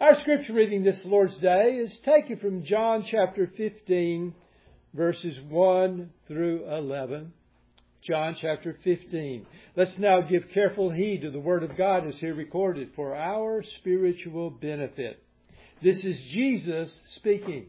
Our scripture reading this Lord's Day is taken from John chapter 15, verses 1 through 11. John chapter 15. Let's now give careful heed to the Word of God as here recorded for our spiritual benefit. This is Jesus speaking.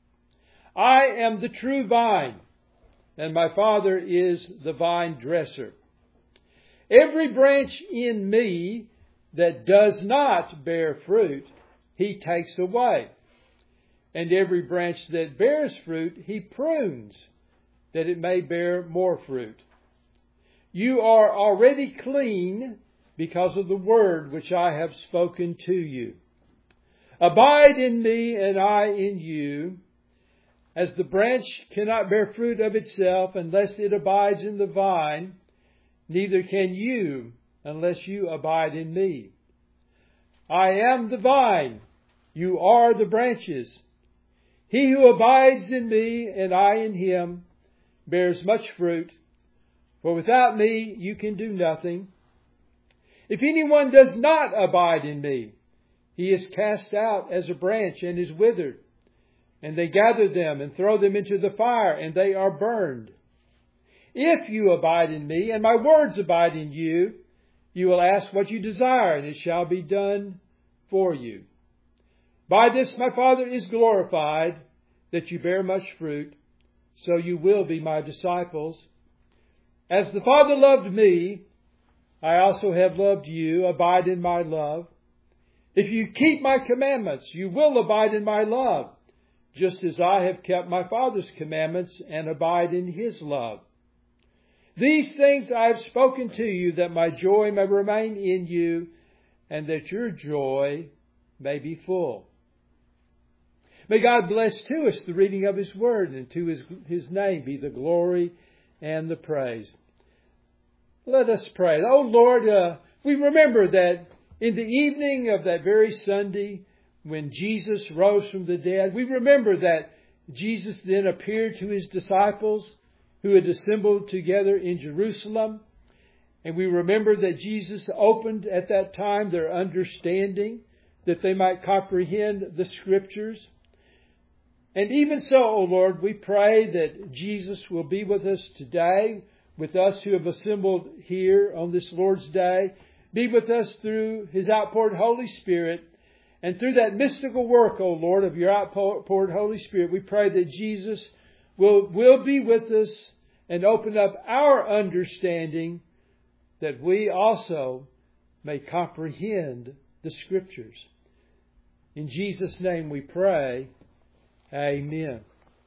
I am the true vine, and my Father is the vine dresser. Every branch in me that does not bear fruit, He takes away. And every branch that bears fruit, He prunes, that it may bear more fruit. You are already clean because of the word which I have spoken to you. Abide in me, and I in you. As the branch cannot bear fruit of itself unless it abides in the vine, neither can you unless you abide in me. I am the vine, you are the branches. He who abides in me and I in him bears much fruit, for without me you can do nothing. If anyone does not abide in me, he is cast out as a branch and is withered, and they gather them and throw them into the fire, and they are burned. If you abide in me and my words abide in you, you will ask what you desire, and it shall be done for you. By this my Father is glorified, that you bear much fruit, so you will be my disciples. As the Father loved me, I also have loved you. Abide in my love. If you keep my commandments, you will abide in my love, just as I have kept my Father's commandments and abide in His love. These things I have spoken to you, that my joy may remain in you, and that your joy may be full. May God bless to us the reading of His Word, and to His name be the glory and the praise. Let us pray. Oh Lord, we remember that in the evening of that very Sunday, when Jesus rose from the dead, we remember that Jesus then appeared to His disciples who had assembled together in Jerusalem. And we remember that Jesus opened at that time their understanding, that they might comprehend the Scriptures. And even so, O Lord, we pray that Jesus will be with us today, with us who have assembled here on this Lord's Day. Be with us through His outpoured Holy Spirit. And through that mystical work, O Lord, of your outpoured Holy Spirit, we pray that Jesus will be with us and open up our understanding, that we also may comprehend the Scriptures. In Jesus' name we pray. Amen.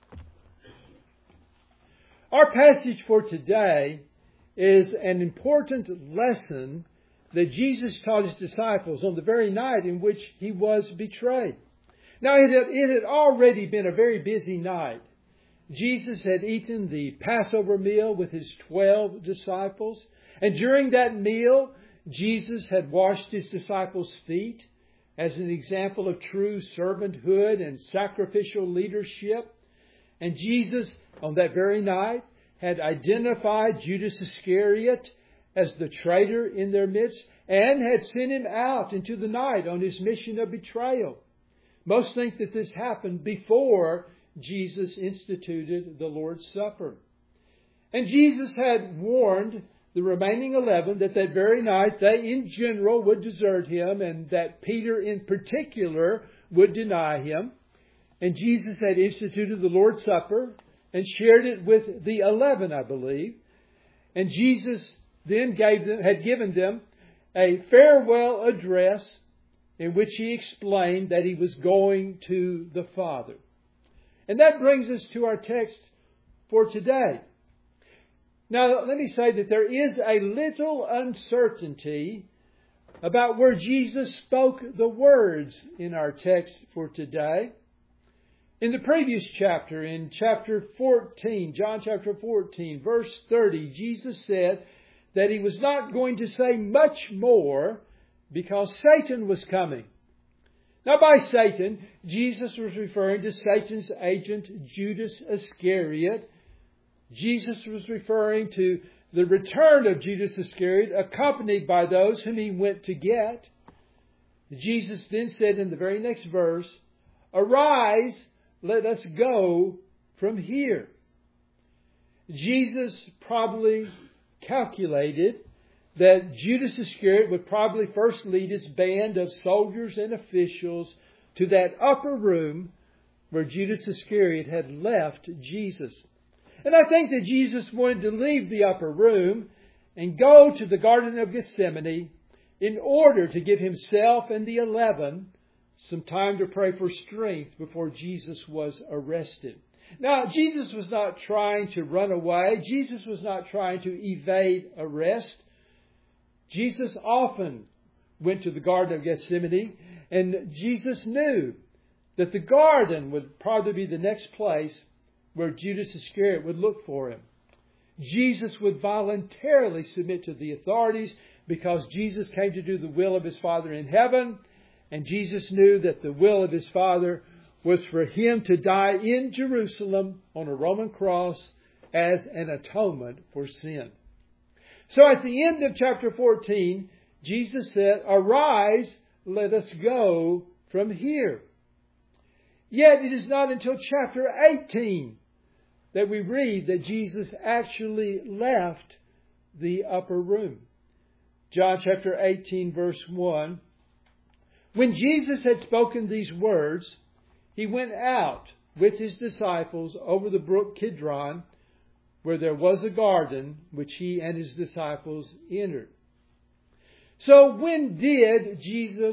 Our passage for today is an important lesson that Jesus taught His disciples on the very night in which He was betrayed. Now, it had already been a very busy night. Jesus had eaten the Passover meal with His 12 disciples. And during that meal, Jesus had washed His disciples' feet as an example of true servanthood and sacrificial leadership. And Jesus, on that very night, had identified Judas Iscariot as the traitor in their midst, and had sent him out into the night on his mission of betrayal. Most think that this happened before Jesus instituted the Lord's Supper. And Jesus had warned the remaining 11 that very night they in general would desert Him, and that Peter in particular would deny Him. And Jesus had instituted the Lord's Supper and shared it with the 11, I believe. And Jesus then had given them a farewell address in which He explained that He was going to the Father. And that brings us to our text for today. Now, let me say that there is a little uncertainty about where Jesus spoke the words in our text for today. In the previous chapter, in chapter 14, John chapter 14, verse 30, Jesus said that He was not going to say much more because Satan was coming. Now, by Satan, Jesus was referring to Satan's agent, Judas Iscariot. Jesus was referring to the return of Judas Iscariot, accompanied by those whom he went to get. Jesus then said in the very next verse, "Arise, let us go from here." Jesus probably calculated that Judas Iscariot would probably first lead his band of soldiers and officials to that upper room where Judas Iscariot had left Jesus. And I think that Jesus wanted to leave the upper room and go to the Garden of Gethsemane in order to give himself and the 11 some time to pray for strength before Jesus was arrested. Now, Jesus was not trying to run away. Jesus was not trying to evade arrest. Jesus often went to the Garden of Gethsemane, and Jesus knew that the garden would probably be the next place where Judas Iscariot would look for him. Jesus would voluntarily submit to the authorities because Jesus came to do the will of his Father in heaven, and Jesus knew that the will of his Father was for him to die in Jerusalem on a Roman cross as an atonement for sin. So at the end of chapter 14, Jesus said, "Arise, let us go from here." Yet it is not until chapter 18 that we read that Jesus actually left the upper room. John chapter 18, verse 1. When Jesus had spoken these words, he went out with his disciples over the brook Kidron, where there was a garden which he and his disciples entered. So when did Jesus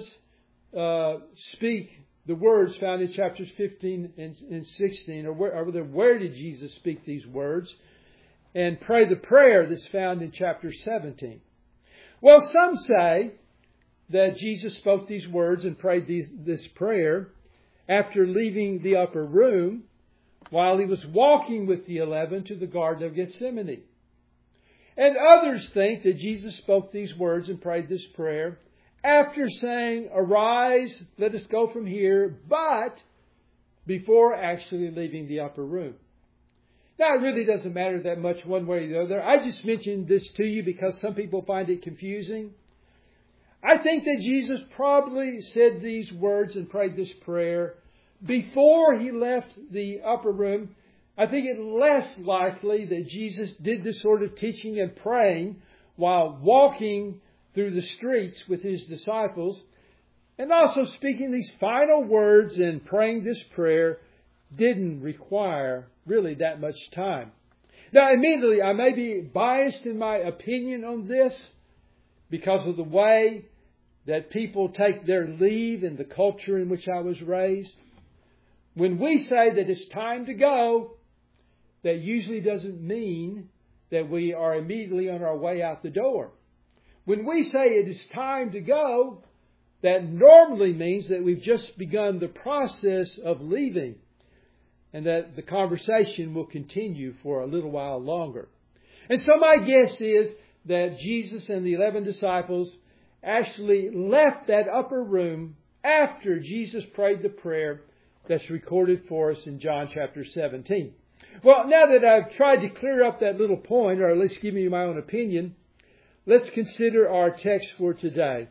speak the words found in chapters 15 and 16? Or where did Jesus speak these words and pray the prayer that's found in chapter 17? Well, some say that Jesus spoke these words and prayed this prayer after leaving the upper room while he was walking with the 11 to the Garden of Gethsemane. And others think that Jesus spoke these words and prayed this prayer after saying, "Arise, let us go from here," but before actually leaving the upper room. Now, it really doesn't matter that much one way or the other. I just mentioned this to you because some people find it confusing. I think that Jesus probably said these words and prayed this prayer before he left the upper room. I think it's less likely that Jesus did this sort of teaching and praying while walking through the streets with his disciples. And also speaking these final words and praying this prayer didn't require really that much time. Now, admittedly, I may be biased in my opinion on this because of the way that people take their leave in the culture in which I was raised. When we say that it's time to go, that usually doesn't mean that we are immediately on our way out the door. When we say it is time to go, that normally means that we've just begun the process of leaving and that the conversation will continue for a little while longer. And so my guess is that Jesus and the 11 disciples actually left that upper room after Jesus prayed the prayer that's recorded for us in John chapter 17. Well, now that I've tried to clear up that little point, or at least give you my own opinion, let's consider our text for today.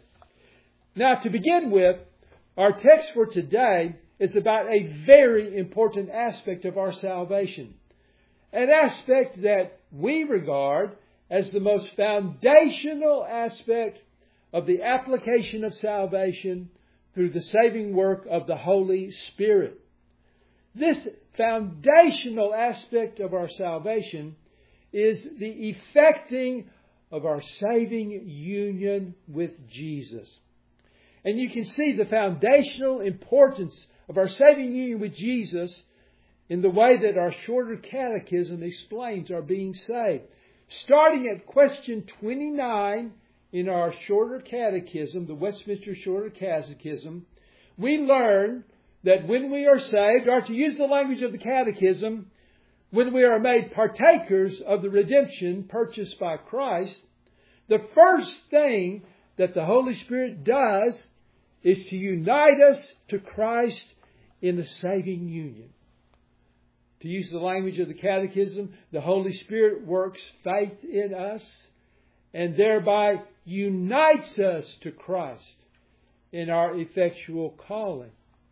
Now, to begin with, our text for today is about a very important aspect of our salvation. An aspect that we regard as the most foundational aspect of the application of salvation through the saving work of the Holy Spirit. This foundational aspect of our salvation is the effecting of our saving union with Jesus. And you can see the foundational importance of our saving union with Jesus in the way that our shorter catechism explains our being saved. Starting at question 29 in our shorter catechism, the Westminster Shorter Catechism, we learn that when we are saved, or to use the language of the catechism, when we are made partakers of the redemption purchased by Christ, the first thing that the Holy Spirit does is to unite us to Christ in a saving union. To use the language of the catechism, the Holy Spirit works faith in us and thereby unites us to Christ in our effectual calling.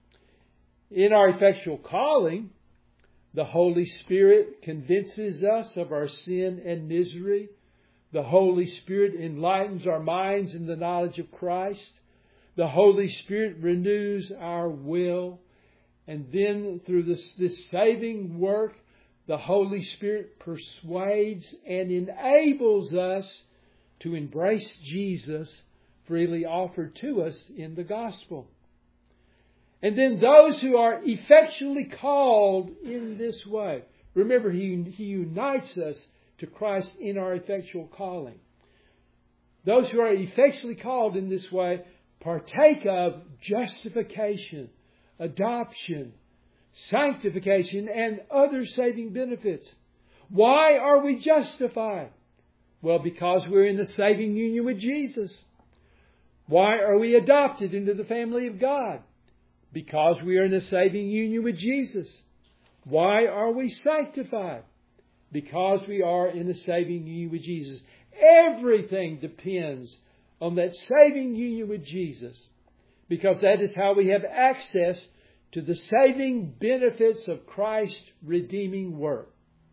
In our effectual calling, the Holy Spirit convinces us of our sin and misery. The Holy Spirit enlightens our minds in the knowledge of Christ. The Holy Spirit renews our will. And then through this saving work, the Holy Spirit persuades and enables us to embrace Jesus freely offered to us in the gospel. And then those who are effectually called in this way. Remember, He unites us to Christ in our effectual calling. Those who are effectually called in this way partake of justification, adoption, sanctification, and other saving benefits. Why are we justified? Well, because we're in the saving union with Jesus. Why are we adopted into the family of God? Because we are in the saving union with Jesus. Why are we sanctified? Because we are in the saving union with Jesus. Everything depends on that saving union with Jesus, because that is how we have access to the saving benefits of Christ's redeeming work.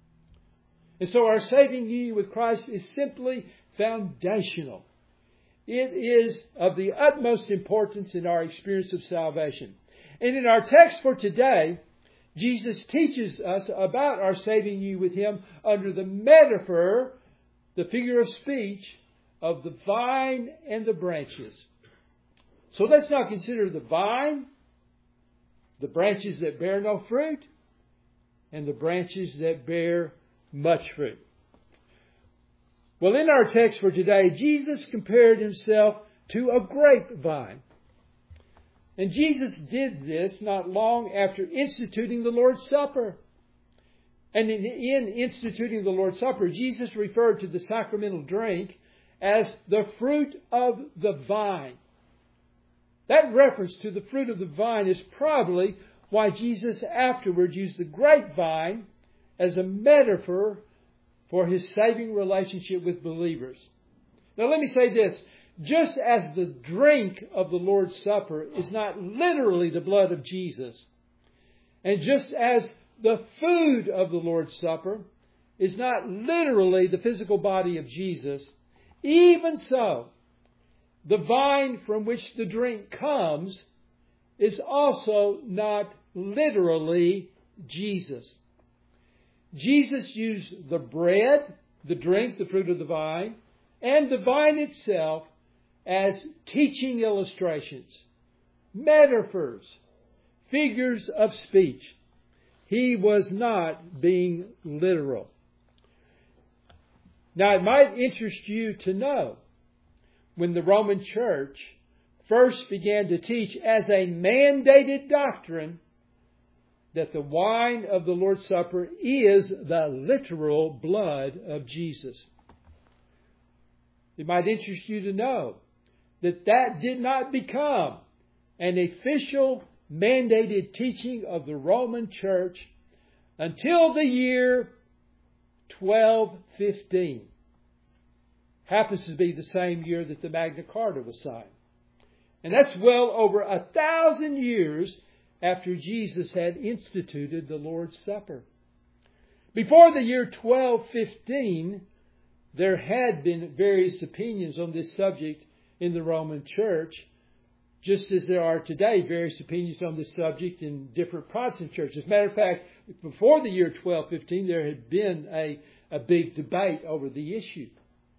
And so our saving union with Christ is simply foundational. It is of the utmost importance in our experience of salvation. And in our text for today, Jesus teaches us about our saving union with Him under the metaphor, the figure of speech, of the vine and the branches. So let's now consider the vine, the branches that bear no fruit, and the branches that bear much fruit. Well, in our text for today, Jesus compared Himself to a grapevine. And Jesus did this not long after instituting the Lord's Supper. And in instituting the Lord's Supper, Jesus referred to the sacramental drink as the fruit of the vine. That reference to the fruit of the vine is probably why Jesus afterwards used the grapevine as a metaphor for His saving relationship with believers. Now let me say this. Just as the drink of the Lord's Supper is not literally the blood of Jesus, and just as the food of the Lord's Supper is not literally the physical body of Jesus, even so, the vine from which the drink comes is also not literally Jesus. Jesus used the bread, the drink, the fruit of the vine, and the vine itself as teaching illustrations, metaphors, figures of speech. He was not being literal. Now, it might interest you to know when the Roman Church first began to teach as a mandated doctrine that the wine of the Lord's Supper is the literal blood of Jesus. It might interest you to know that that did not become an official mandated teaching of the Roman Church until the year 1215. Happens to be the same year that the Magna Carta was signed. And that's well over 1,000 years after Jesus had instituted the Lord's Supper. Before the year 1215, there had been various opinions on this subject in the Roman Church, just as there are today various opinions on this subject in different Protestant churches. As a matter of fact, before the year 1215, there had been a big debate over the issue.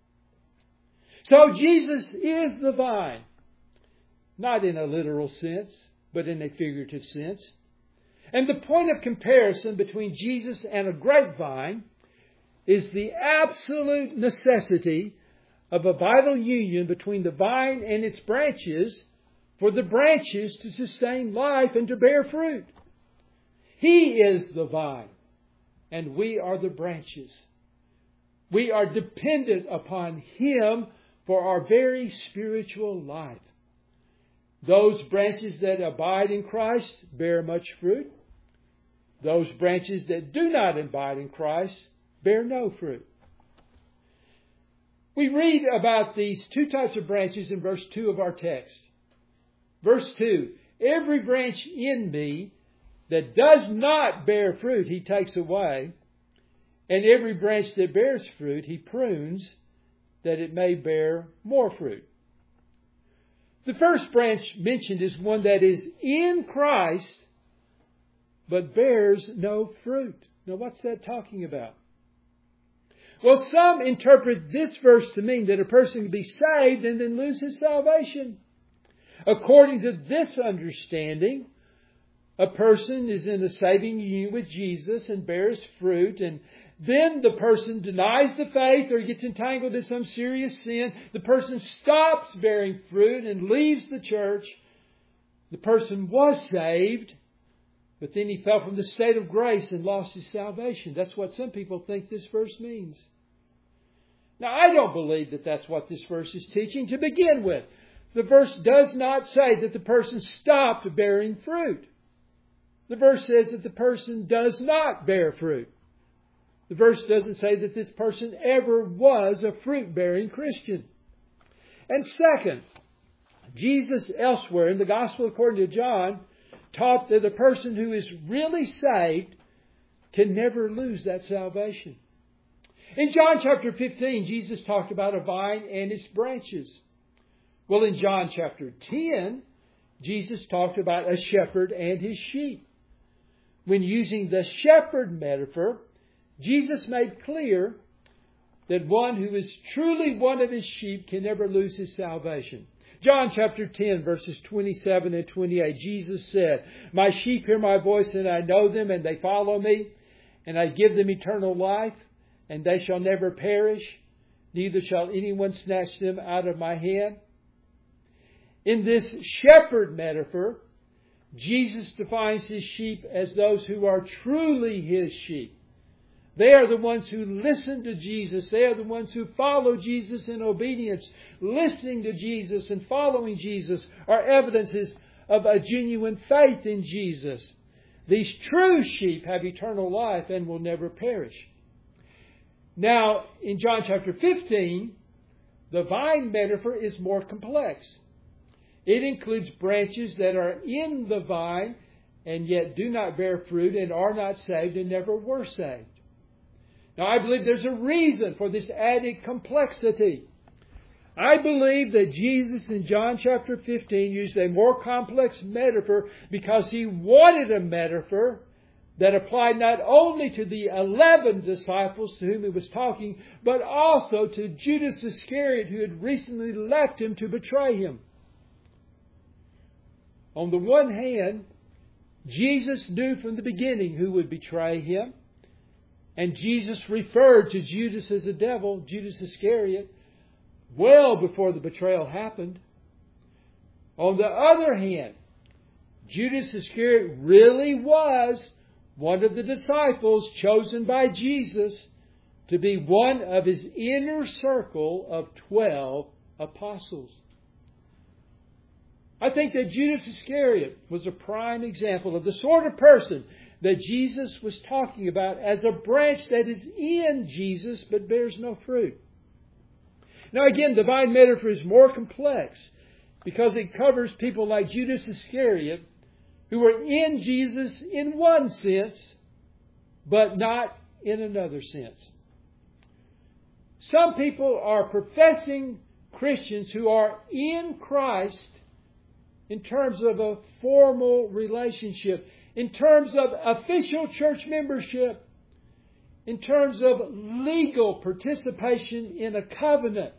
So Jesus is the vine, not in a literal sense, but in a figurative sense. And the point of comparison between Jesus and a grapevine is the absolute necessity of a vital union between the vine and its branches for the branches to sustain life and to bear fruit. He is the vine, and we are the branches. We are dependent upon Him for our very spiritual life. Those branches that abide in Christ bear much fruit. Those branches that do not abide in Christ bear no fruit. We read about these two types of branches in verse 2 of our text. Verse 2, every branch in me that does not bear fruit, He takes away. And every branch that bears fruit, He prunes, that it may bear more fruit. The first branch mentioned is one that is in Christ, but bears no fruit. Now, what's that talking about? Well, some interpret this verse to mean that a person can be saved and then lose his salvation. According to this understanding, a person is in a saving union with Jesus and bears fruit, and then the person denies the faith or gets entangled in some serious sin. The person stops bearing fruit and leaves the church. The person was saved, but then he fell from the state of grace and lost his salvation. That's what some people think this verse means. Now, I don't believe that that's what this verse is teaching to begin with. The verse does not say that the person stopped bearing fruit. The verse says that the person does not bear fruit. The verse doesn't say that this person ever was a fruit-bearing Christian. And second, Jesus elsewhere in the Gospel according to John taught that a person who is really saved can never lose that salvation. In John chapter 15, Jesus talked about a vine and its branches. Well, in John chapter 10, Jesus talked about a shepherd and his sheep. When using the shepherd metaphor, Jesus made clear that one who is truly one of his sheep can never lose his salvation. John chapter 10, verses 27 and 28, Jesus said, "My sheep hear my voice, and I know them, and they follow me, and I give them eternal life, and they shall never perish, neither shall anyone snatch them out of my hand." In this shepherd metaphor, Jesus defines his sheep as those who are truly his sheep. They are the ones who listen to Jesus. They are the ones who follow Jesus in obedience. Listening to Jesus and following Jesus are evidences of a genuine faith in Jesus. These true sheep have eternal life and will never perish. Now, in John chapter 15, the vine metaphor is more complex. It includes branches that are in the vine and yet do not bear fruit and are not saved and never were saved. Now, I believe there's a reason for this added complexity. I believe that Jesus in John chapter 15 used a more complex metaphor because he wanted a metaphor that applied not only to the 11 disciples to whom he was talking, but also to Judas Iscariot, who had recently left him to betray him. On the one hand, Jesus knew from the beginning who would betray him. And Jesus referred to Judas as a devil, Judas Iscariot, well before the betrayal happened. On the other hand, Judas Iscariot really was one of the disciples chosen by Jesus to be one of his inner circle of 12 apostles. I think that Judas Iscariot was a prime example of the sort of person that Jesus was talking about as a branch that is in Jesus but bears no fruit. Now again, the vine metaphor is more complex because it covers people like Judas Iscariot who were in Jesus in one sense but not in another sense. Some people are professing Christians who are in Christ in terms of a formal relationship, in terms of official church membership, in terms of legal participation in a covenant.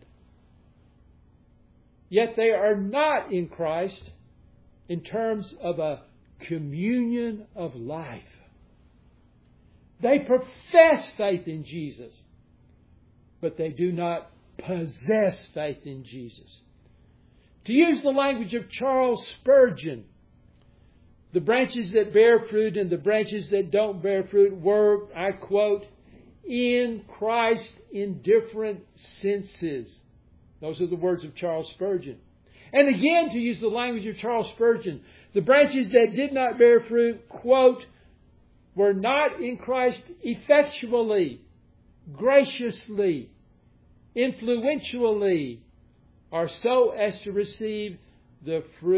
Yet they are not in Christ in terms of a communion of life. They profess faith in Jesus, but they do not possess faith in Jesus. To use the language of Charles Spurgeon, the branches that bear fruit and the branches that don't bear fruit were, I quote, in Christ in different senses. Those are the words of Charles Spurgeon. And again, to use the language of Charles Spurgeon, the branches that did not bear fruit, quote, were not in Christ effectually, graciously, influentially, or so as to receive the fruit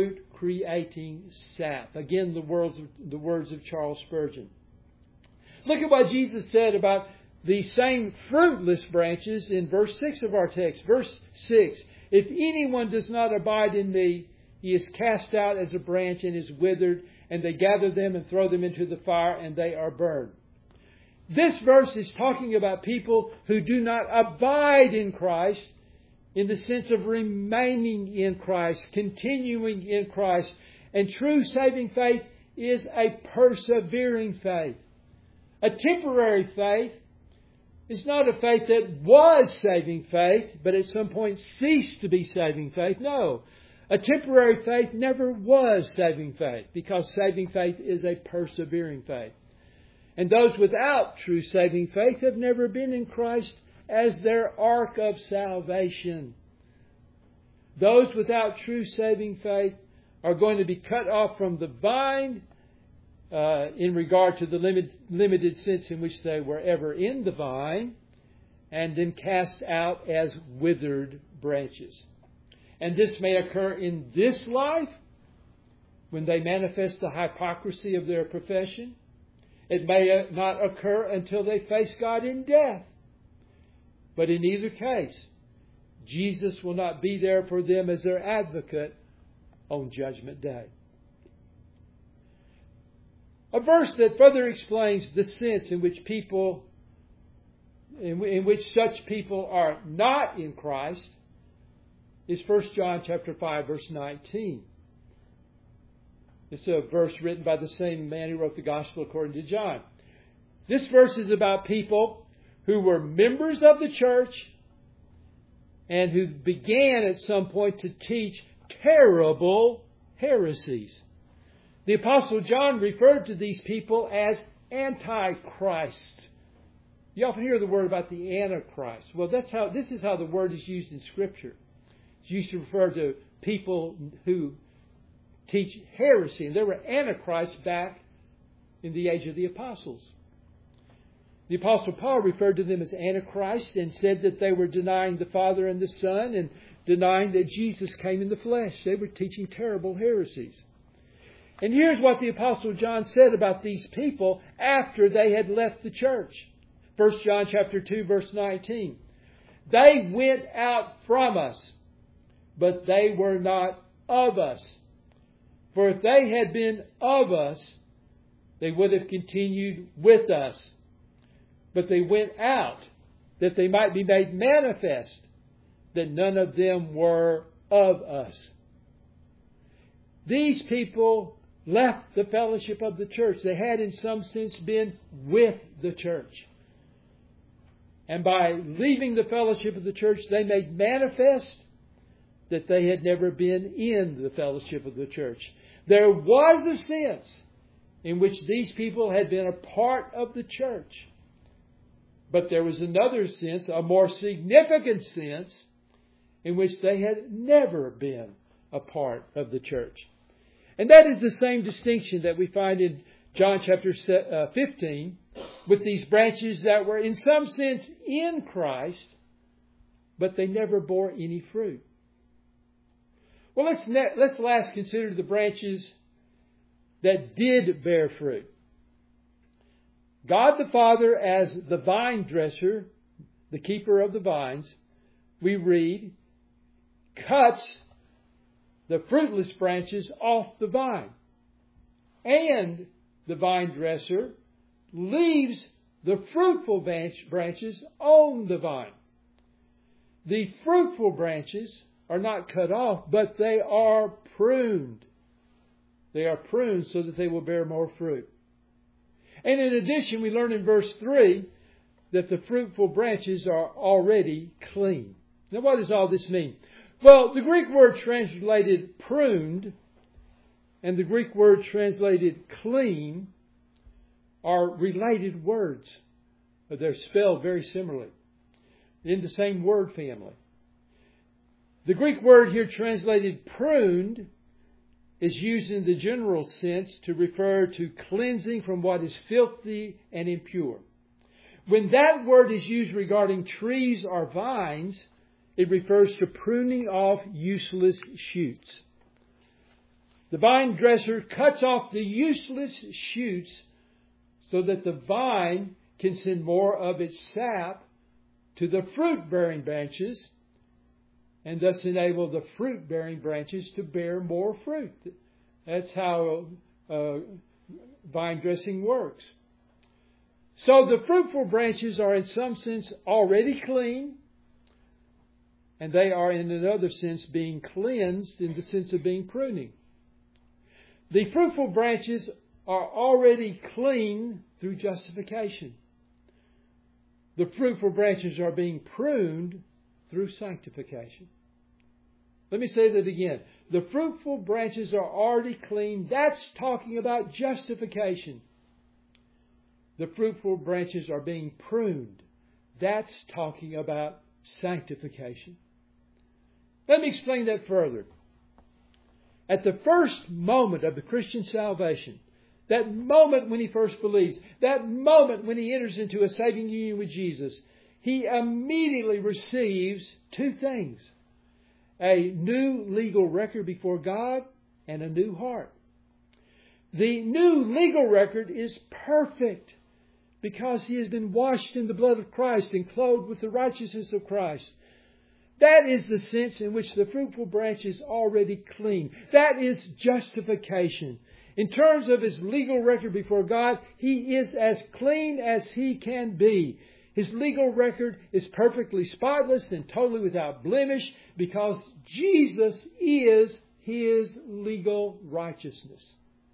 creating sap. Again, the words of Charles Spurgeon. Look at what Jesus said about the same fruitless branches in verse 6 of our text. Verse 6, if anyone does not abide in me, he is cast out as a branch and is withered, and they gather them and throw them into the fire, and they are burned. This verse is talking about people who do not abide in Christ in the sense of remaining in Christ, continuing in Christ. And true saving faith is a persevering faith. A temporary faith is not a faith that was saving faith, but at some point ceased to be saving faith. No. A temporary faith never was saving faith, because saving faith is a persevering faith. And those without true saving faith have never been in Christ as their ark of salvation. Those without true saving faith are going to be cut off from the vine in regard to the limited sense in which they were ever in the vine, and then cast out as withered branches. And this may occur in this life when they manifest the hypocrisy of their profession. It may not occur until they face God in death. But in either case, Jesus will not be there for them as their advocate on Judgment Day. A verse that further explains the sense in which such people are not in Christ is 1 John chapter 5, verse 19. It's a verse written by the same man who wrote the Gospel according to John. This verse is about people who were members of the church and who began at some point to teach terrible heresies. The Apostle John referred to these people as Antichrist. You often hear the word about the Antichrist. Well, this is how the word is used in Scripture. It's used to refer to people who teach heresy. And there were Antichrists back in the age of the apostles. The Apostle Paul referred to them as Antichrist and said that they were denying the Father and the Son and denying that Jesus came in the flesh. They were teaching terrible heresies. And here's what the Apostle John said about these people after they had left the church. 1 John chapter 2, verse 19. They went out from us, but they were not of us. For if they had been of us, they would have continued with us. But they went out, that they might be made manifest, that none of them were of us. These people left the fellowship of the church. They had in some sense been with the church. And by leaving the fellowship of the church, they made manifest that they had never been in the fellowship of the church. There was a sense in which these people had been a part of the church. But there was another sense, a more significant sense, in which they had never been a part of the church. And that is the same distinction that we find in John chapter 15 with these branches that were in some sense in Christ, but they never bore any fruit. Well, let's last consider the branches that did bear fruit. God the Father, as the vine dresser, the keeper of the vines, we read, cuts the fruitless branches off the vine. And the vine dresser leaves the fruitful branches on the vine. The fruitful branches are not cut off, but they are pruned. They are pruned so that they will bear more fruit. And in addition, we learn in verse 3 that the fruitful branches are already clean. Now, what does all this mean? Well, the Greek word translated pruned and the Greek word translated clean are related words. They're spelled very similarly in the same word family. The Greek word here translated pruned is used in the general sense to refer to cleansing from what is filthy and impure. When that word is used regarding trees or vines, it refers to pruning off useless shoots. The vine dresser cuts off the useless shoots so that the vine can send more of its sap to the fruit-bearing branches and thus enable the fruit-bearing branches to bear more fruit. That's how vine dressing works. So the fruitful branches are in some sense already clean, and they are in another sense being cleansed in the sense of being pruning. The fruitful branches are already clean through justification. The fruitful branches are being pruned through sanctification. Let me say that again. The fruitful branches are already clean. That's talking about justification. The fruitful branches are being pruned. That's talking about sanctification. Let me explain that further. At the first moment of the Christian salvation, that moment when he first believes, that moment when he enters into a saving union with Jesus, he immediately receives two things: a new legal record before God and a new heart. The new legal record is perfect because he has been washed in the blood of Christ and clothed with the righteousness of Christ. That is the sense in which the fruitful branch is already clean. That is justification. In terms of his legal record before God, he is as clean as he can be. His legal record is perfectly spotless and totally without blemish because Jesus is his legal righteousness.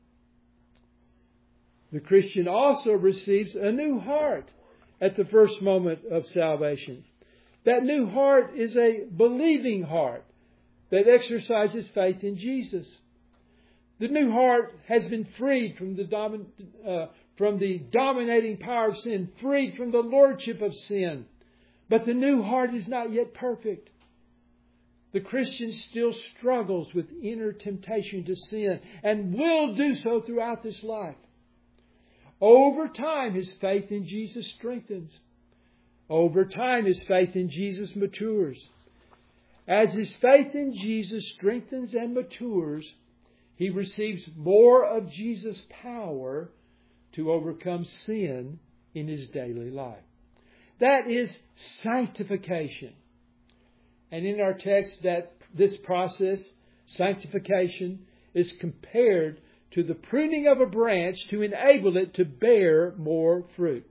The Christian also receives a new heart at the first moment of salvation. That new heart is a believing heart that exercises faith in Jesus. The new heart has been freed from the dominating power of sin, freed from the lordship of sin. But the new heart is not yet perfect. The Christian still struggles with inner temptation to sin and will do so throughout this life. Over time, his faith in Jesus strengthens. Over time, his faith in Jesus matures. As his faith in Jesus strengthens and matures, he receives more of Jesus' power to overcome sin in his daily life. That is sanctification. And in our text, that this process, sanctification, is compared to the pruning of a branch to enable it to bear more fruit.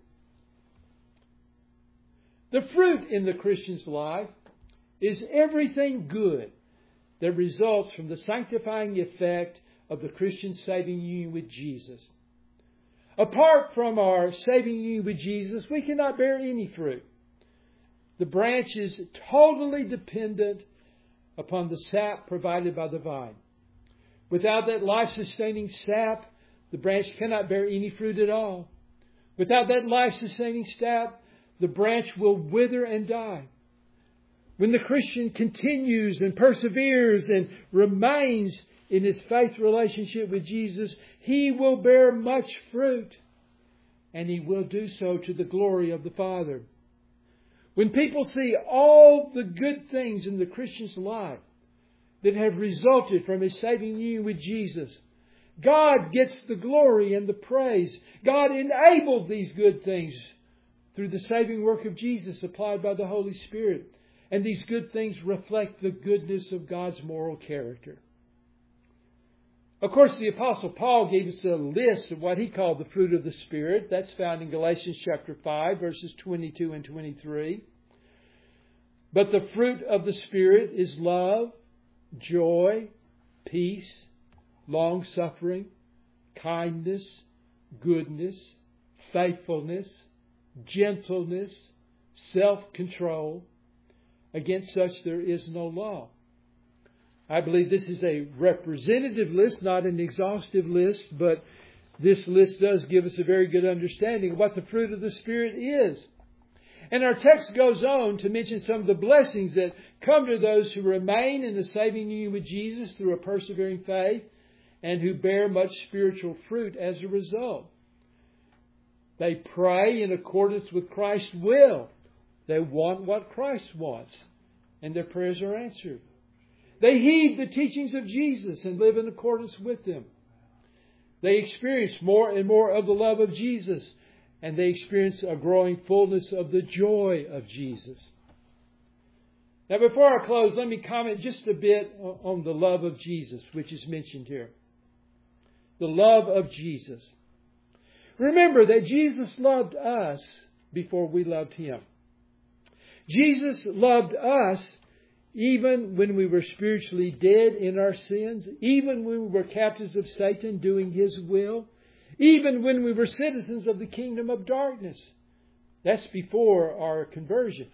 The fruit in the Christian's life is everything good that results from the sanctifying effect of the Christian saving union with Jesus. Apart from our saving union with Jesus, we cannot bear any fruit. The branch is totally dependent upon the sap provided by the vine. Without that life-sustaining sap, the branch cannot bear any fruit at all. Without that life-sustaining sap, the branch will wither and die. When the Christian continues and perseveres and remains in his faith relationship with Jesus, he will bear much fruit, and he will do so to the glory of the Father. When people see all the good things in the Christian's life that have resulted from his saving union with Jesus, God gets the glory and the praise. God enabled these good things through the saving work of Jesus applied by the Holy Spirit. And these good things reflect the goodness of God's moral character. Of course, the Apostle Paul gave us a list of what he called the fruit of the Spirit. That's found in Galatians chapter 5, verses 22 and 23. But the fruit of the Spirit is love, joy, peace, long-suffering, kindness, goodness, faithfulness, gentleness, self-control. Against such there is no law. I believe this is a representative list, not an exhaustive list, but this list does give us a very good understanding of what the fruit of the Spirit is. And our text goes on to mention some of the blessings that come to those who remain in the saving union with Jesus through a persevering faith and who bear much spiritual fruit as a result. They pray in accordance with Christ's will. They want what Christ wants, and their prayers are answered. They heed the teachings of Jesus and live in accordance with them. They experience more and more of the love of Jesus, and they experience a growing fullness of the joy of Jesus. Now, before I close, let me comment just a bit on the love of Jesus, which is mentioned here. The love of Jesus. Remember that Jesus loved us before we loved Him. Jesus loved us even when we were spiritually dead in our sins, even when we were captives of Satan doing his will, even when we were citizens of the kingdom of darkness. That's before our conversion.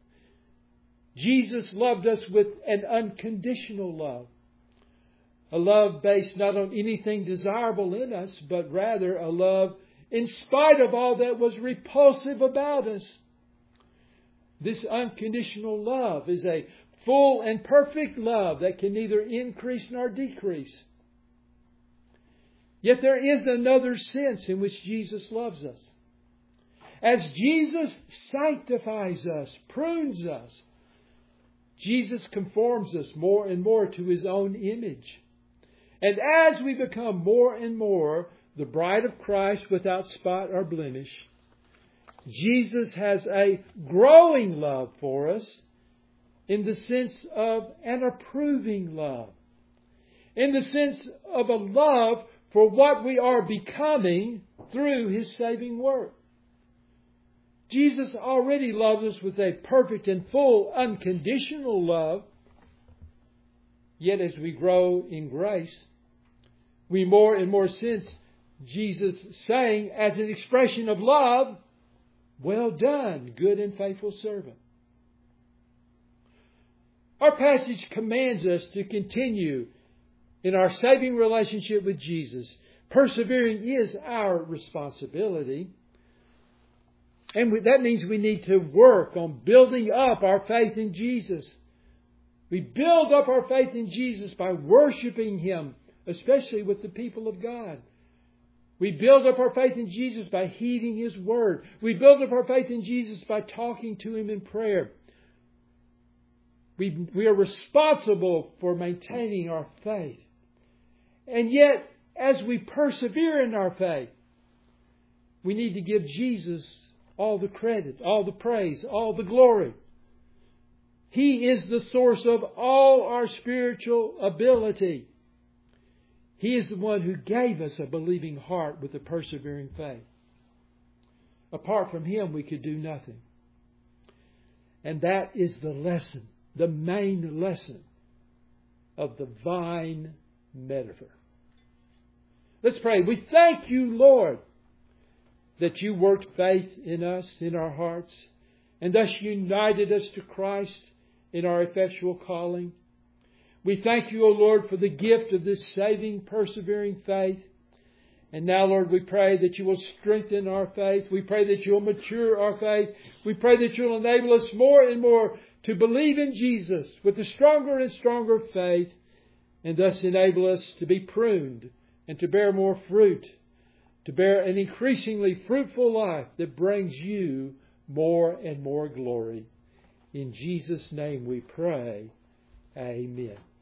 Jesus loved us with an unconditional love. A love based not on anything desirable in us, but rather a love in spite of all that was repulsive about us. This unconditional love is a full and perfect love that can neither increase nor decrease. Yet there is another sense in which Jesus loves us. As Jesus sanctifies us, prunes us, Jesus conforms us more and more to His own image. And as we become more and more the bride of Christ without spot or blemish, Jesus has a growing love for us in the sense of an approving love. In the sense of a love for what we are becoming through His saving work. Jesus already loves us with a perfect and full unconditional love. Yet as we grow in grace, we more and more sense Jesus saying as an expression of love, "Well done, good and faithful servant." Our passage commands us to continue in our saving relationship with Jesus. Persevering is our responsibility. And that means we need to work on building up our faith in Jesus. We build up our faith in Jesus by worshiping Him, especially with the people of God. We build up our faith in Jesus by heeding His Word. We build up our faith in Jesus by talking to Him in prayer. We are responsible for maintaining our faith. And yet, as we persevere in our faith, we need to give Jesus all the credit, all the praise, all the glory. He is the source of all our spiritual ability. He is the one who gave us a believing heart with a persevering faith. Apart from Him, we could do nothing. And that is the lesson, the main lesson of the vine metaphor. Let's pray. We thank You, Lord, that You worked faith in us, in our hearts, and thus united us to Christ in our effectual calling. We thank You, O Lord, for the gift of this saving, persevering faith. And now, Lord, we pray that You will strengthen our faith. We pray that You'll mature our faith. We pray that You'll enable us more and more to believe in Jesus with a stronger and stronger faith, and thus enable us to be pruned and to bear more fruit, to bear an increasingly fruitful life that brings You more and more glory. In Jesus' name we pray. Amen.